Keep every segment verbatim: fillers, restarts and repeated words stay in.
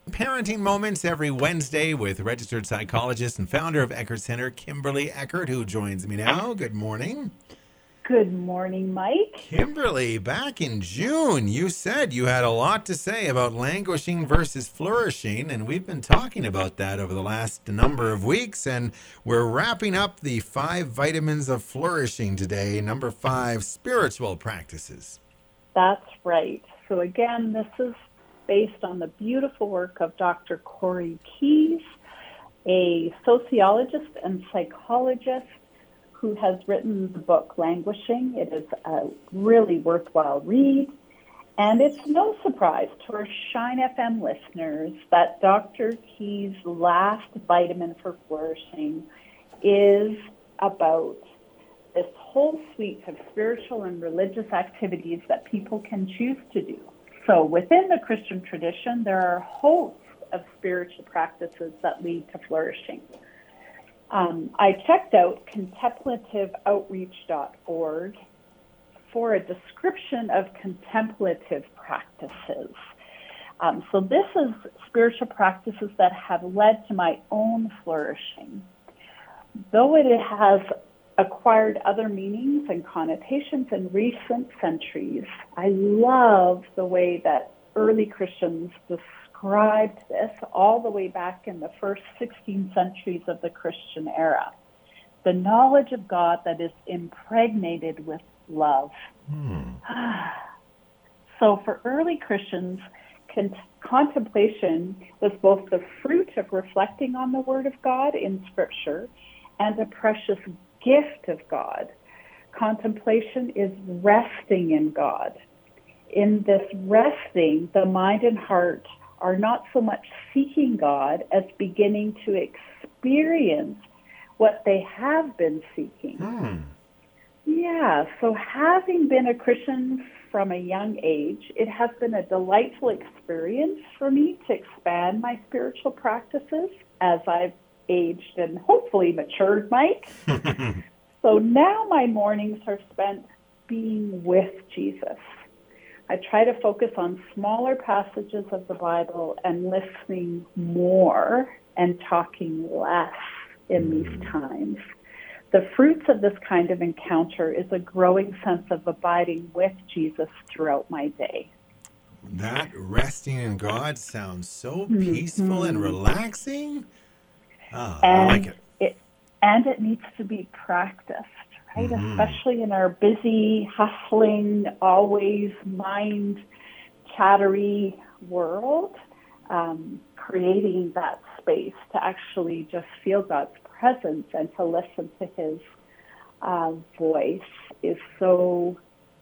Parenting Moments every Wednesday with registered psychologist and founder of Eckert Center, Kimberly Eckert, who joins me now. Good morning. Good morning, Mike. Kimberly, back in June, you said you had a lot to say about languishing versus flourishing, and we've been talking about that over the last number of weeks, and we're wrapping up the five vitamins of flourishing today. Number five, spiritual practices. That's right. So again, this is based on the beautiful work of Doctor Corey Keyes, a sociologist and psychologist who has written the book Languishing. It is a really worthwhile read. And it's no surprise to our Shine F M listeners that Doctor Keyes' last vitamin for flourishing is about this whole suite of spiritual and religious activities that people can choose to do. So within the Christian tradition, there are a host of spiritual practices that lead to flourishing. Um, I checked out contemplative outreach dot org for a description of contemplative practices. Um, so this is spiritual practices that have led to my own flourishing. Though it has acquired other meanings and connotations in recent centuries, I love the way that early Christians described this all the way back in the first sixteen centuries of the Christian era. The knowledge of God that is impregnated with love. Hmm. So for early Christians, con- contemplation was both the fruit of reflecting on the Word of God in Scripture and a precious gift of God. Contemplation is resting in God. In this resting, the mind and heart are not so much seeking God as beginning to experience what they have been seeking. Hmm. Yeah, so having been a Christian from a young age, it has been a delightful experience for me to expand my spiritual practices as I've aged and hopefully matured, Mike. So now my mornings are spent being with Jesus. I try to focus on smaller passages of the Bible and listening more and talking less in these times. The fruits of this kind of encounter is a growing sense of abiding with Jesus throughout my day. That resting in God sounds so peaceful mm-hmm. and relaxing. Oh, and I like it. it. And it needs to be practiced. Right? Mm-hmm. Especially in our busy, hustling, always mind chattery world, um, creating that space to actually just feel God's presence and to listen to his uh, voice is so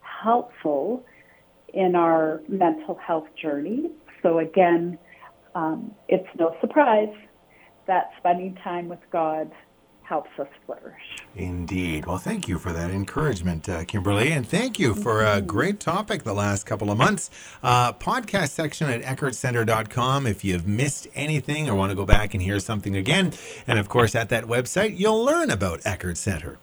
helpful in our mental health journey. So again, um, it's no surprise that spending time with God helps us flourish. Indeed. Well, thank you for that encouragement, uh, Kimberly, and thank you for a great topic the last couple of months. Uh, podcast section at eckert center dot com if you've missed anything or want to go back and hear something again. And of course, at that website, you'll learn about Eckert Center.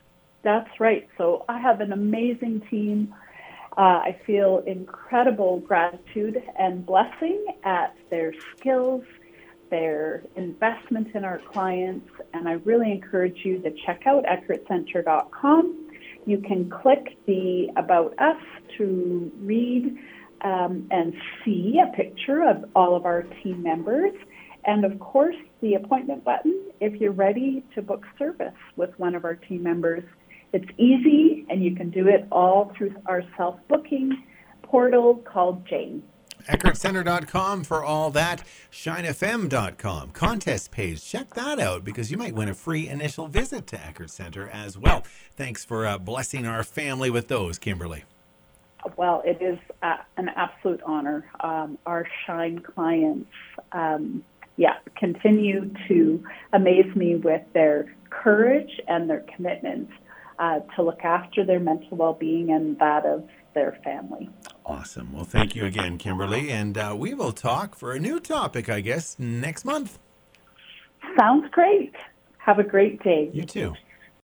That's right. So I have an amazing team. Uh, I feel incredible gratitude and blessing at their skills, their investment in our clients, and I really encourage you to check out eckert center dot com. You can click the About Us to read um, and see a picture of all of our team members, and of course the appointment button if you're ready to book service with one of our team members. It's easy, and you can do it all through our self-booking portal called Jane. eckert center dot com for all that. shine f m dot com contest page. Check that out because you might win a free initial visit to Eckert Center as well. Thanks for uh, blessing our family with those, Kimberly. Well, it is uh, an absolute honor. Um, our Shine clients, um, yeah, continue to amaze me with their courage and their commitment uh, to look after their mental well-being and that of their family. Awesome. Well, thank you again, Kimberly. And uh, we will talk for a new topic, I guess, next month. Sounds great. Have a great day. You too.